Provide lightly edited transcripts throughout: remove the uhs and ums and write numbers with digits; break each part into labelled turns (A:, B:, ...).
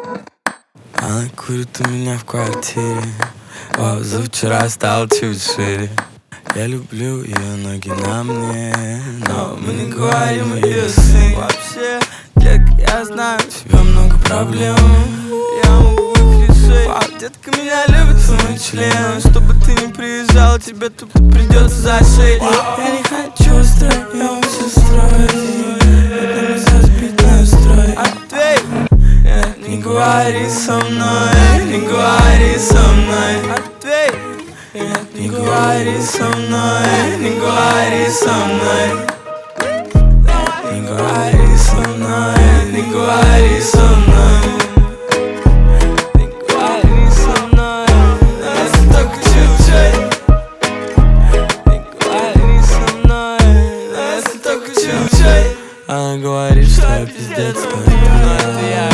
A: Она курит у меня в квартире. О, за вчера стал чуть шире. Я люблю ее ноги на мне, но мы не говорим ее сын. Вообще, детка, я знаю, у тебя много проблем. Я могу выключить шею. Вау, детка, меня любит свой член. Чтобы ты не приезжал, тебе тупо придется зашить. Я не хочу втроем все строить. Это нельзя сбить настрой. Ответь, нет, не говори со мной, не говори со мной. Ответь, нет, не говори со мной, не говори со мной. Не говори со мной, не говори со мной. Не говори со мной, если только чуть-чуть. Не говори со мной, если только чуть-чуть. Она говорит, что я пиздец, но это я.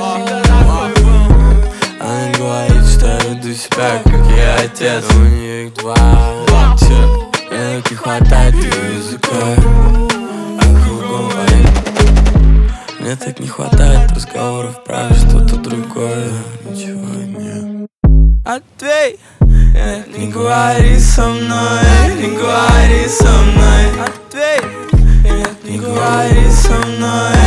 A: Она говорит, что я веду себя, как я отец. У нее их два. Мне так не хватает ее языка. А кругом война. Мне так не хватает разговоров про что-то другое. Ничего нет. Ответь, нет, не говори со мной, не говори со мной. Ответь, нет, не говори со мной.